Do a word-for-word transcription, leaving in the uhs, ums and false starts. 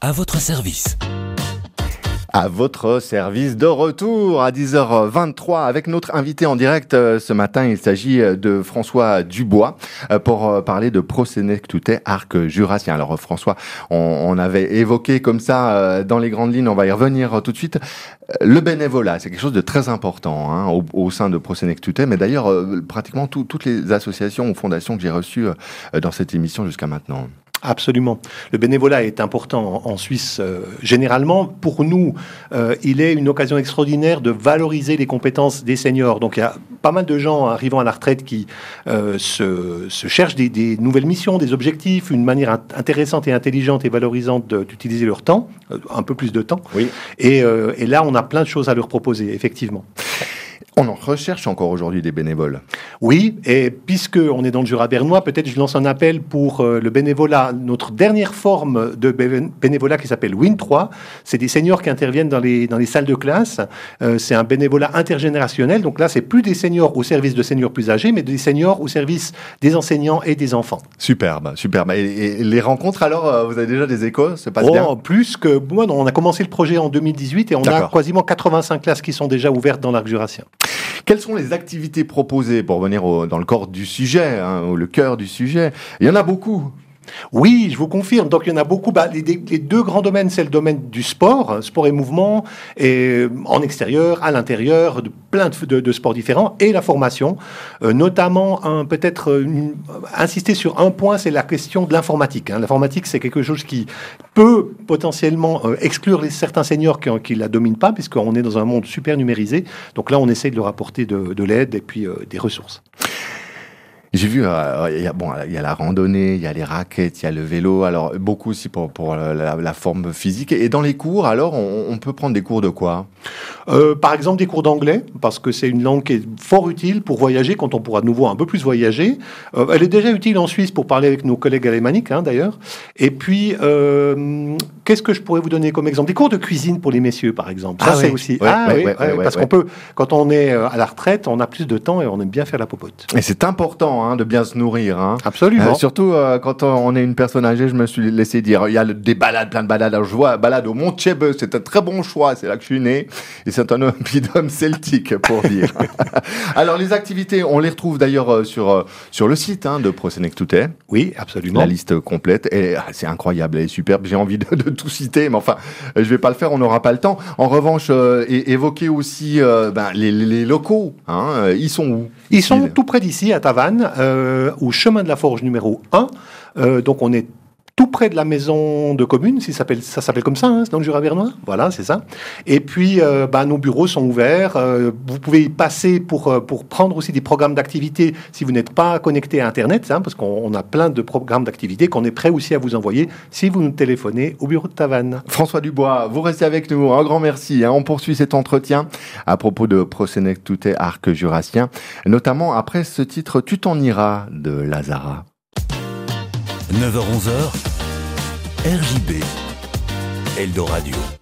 à votre service. À votre service de retour à dix heures vingt-trois avec notre invité en direct ce matin. Il s'agit de François Dubois pour parler de Prosénectoutais Arc Jurassien. Alors François, on, on avait évoqué comme ça dans les grandes lignes, on va y revenir tout de suite. Le bénévolat, c'est quelque chose de très important hein, au, au sein de Prosénectoutais, mais d'ailleurs pratiquement tout, toutes les associations ou fondations que j'ai reçues dans cette émission jusqu'à maintenant. Absolument. Le bénévolat est important en Suisse. Euh, généralement, pour nous, euh, il est une occasion extraordinaire de valoriser les compétences des seniors. Donc, il y a pas mal de gens arrivant à la retraite qui euh, se, se cherchent des, des nouvelles missions, des objectifs, une manière int- intéressante et intelligente et valorisante de, d'utiliser leur temps, euh, un peu plus de temps. Oui. Et, euh, et là, on a plein de choses à leur proposer, effectivement. On en recherche encore aujourd'hui des bénévoles. Oui, et puisque on est dans le Jura bernois, peut-être je lance un appel pour euh, le bénévolat. Notre dernière forme de bé- bénévolat qui s'appelle Win trois, c'est des seniors qui interviennent dans les, dans les salles de classe. Euh, c'est un bénévolat intergénérationnel. Donc là, c'est plus des seniors au service de seniors plus âgés, mais des seniors au service des enseignants et des enfants. Superbe, superbe. Et, et les rencontres, alors, vous avez déjà des échos? Ça passe oh, bien? Plus que... Moi, on a commencé le projet en deux mille dix-huit et on D'accord. a quasiment quatre-vingt-cinq classes qui sont déjà ouvertes dans l'Arc Jurassien. Quelles sont les activités proposées pour venir au, dans le corps du sujet, hein, ou le cœur du sujet? Il y en a beaucoup. Oui, je vous confirme. Donc, il y en a beaucoup. Bah, les, les deux grands domaines, c'est le domaine du sport, sport et mouvement, et en extérieur, à l'intérieur, de plein de, de, de sports différents, et la formation. Euh, notamment, un, peut-être une, insister sur un point, c'est la question de l'informatique. Hein. L'informatique, c'est quelque chose qui peut potentiellement euh, exclure les, certains seniors qui ne la dominent pas, puisqu'on est dans un monde super numérisé. Donc là, on essaie de leur apporter de, de l'aide et puis euh, des ressources. J'ai vu, euh, il y a, bon, il y a la randonnée, il y a les raquettes, il y a le vélo, alors beaucoup aussi pour, pour la, la forme physique. Et dans les cours, alors, on, on peut prendre des cours de quoi? euh, Par exemple, des cours d'anglais, parce que c'est une langue qui est fort utile pour voyager, quand on pourra de nouveau un peu plus voyager. Euh, elle est déjà utile en Suisse pour parler avec nos collègues alémaniques, hein, d'ailleurs. Et puis, euh, qu'est-ce que je pourrais vous donner comme exemple? Des cours de cuisine pour les messieurs, par exemple. Ça, ah, c'est oui. aussi... Ouais, ah ouais, oui, ouais, ouais, ouais, parce ouais. qu'on peut, quand on est à la retraite, on a plus de temps et on aime bien faire la popote. Et c'est important, hein, de bien se nourrir. Hein. Absolument. Euh, surtout euh, quand on est une personne âgée, je me suis laissé dire, il y a le, des balades, plein de balades. Alors, je vois balade au Mont Tchèbe, c'est un très bon choix, c'est là que je suis né. Et c'est un oppidum celtique, pour dire. Alors, les activités, on les retrouve d'ailleurs sur, sur le site hein, de Prosénectoutais. Oui, absolument. La liste complète. Et ah, c'est incroyable, elle est superbe. J'ai envie de, de tout citer, mais enfin, je vais pas le faire, on n'aura pas le temps. En revanche, euh, é- évoquer aussi euh, ben, les, les locaux. Hein, ils sont où? Ils sont tout près d'ici, à Tavannes, euh, au chemin de la Forge numéro un. Euh, donc on est tout près de la maison de commune, si ça s'appelle, ça s'appelle comme ça, hein, c'est dans le Jura bernois. Voilà, c'est ça. Et puis, euh, bah, nos bureaux sont ouverts. Euh, vous pouvez y passer pour, pour prendre aussi des programmes d'activité si vous n'êtes pas connecté à Internet, hein, parce qu'on on a plein de programmes d'activité qu'on est prêt aussi à vous envoyer si vous nous téléphonez au bureau de Tavannes. François Dubois, vous restez avec nous. Un grand merci. Hein. On poursuit cet entretien à propos de Prosénectoutais Arc Jurassien, notamment après ce titre « Tu t'en iras » de Lazara. neuf heures onze, R J B, Eldoradio.